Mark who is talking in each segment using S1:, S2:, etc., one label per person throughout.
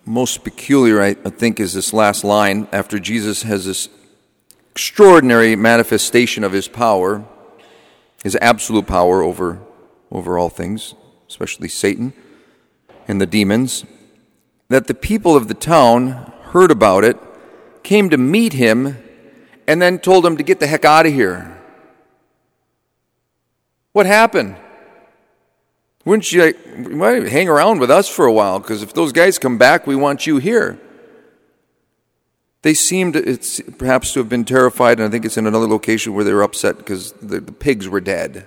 S1: most peculiar, I think, is this last line after Jesus has this extraordinary manifestation of his power, his absolute power over all things, especially Satan and the demons, that the people of the town heard about it, came to meet him, and then told him to get the heck out of here. What happened? Wouldn't you hang around with us for a while? Because if those guys come back, we want you here. They seemed perhaps to have been terrified, and I think it's in another location where they were upset because the pigs were dead.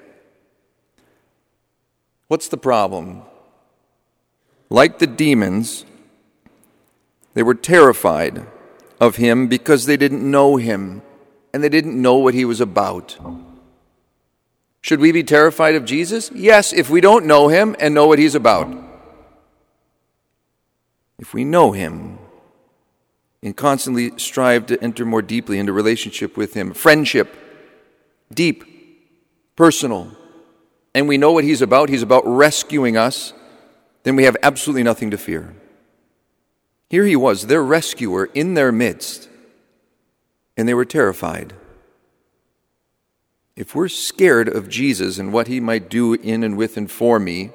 S1: What's the problem? Like the demons, they were terrified of him because they didn't know him, and they didn't know what he was about. Should we be terrified of Jesus? Yes, if we don't know him and know what he's about. If we know him and constantly strive to enter more deeply into relationship with him, friendship, deep, personal, and we know what he's about rescuing us, then we have absolutely nothing to fear. Here he was, their rescuer in their midst, and they were terrified. If we're scared of Jesus and what he might do in and with and for me,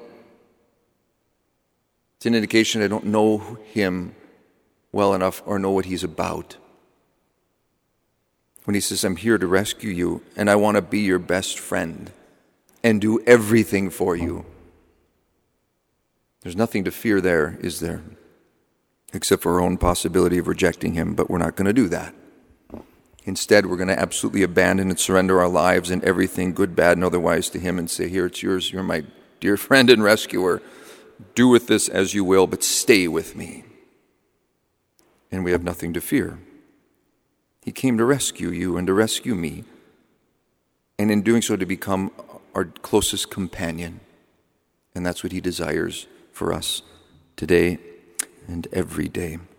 S1: it's an indication I don't know him well enough or know what he's about. When he says, I'm here to rescue you and I want to be your best friend and do everything for you. There's nothing to fear there, is there? Except for our own possibility of rejecting him, but we're not going to do that. Instead, we're going to absolutely abandon and surrender our lives and everything, good, bad, and otherwise, to him and say, here, it's yours. You're my dear friend and rescuer. Do with this as you will, but stay with me. And we have nothing to fear. He came to rescue you and to rescue me, and in doing so to become our closest companion. And that's what he desires for us today and every day.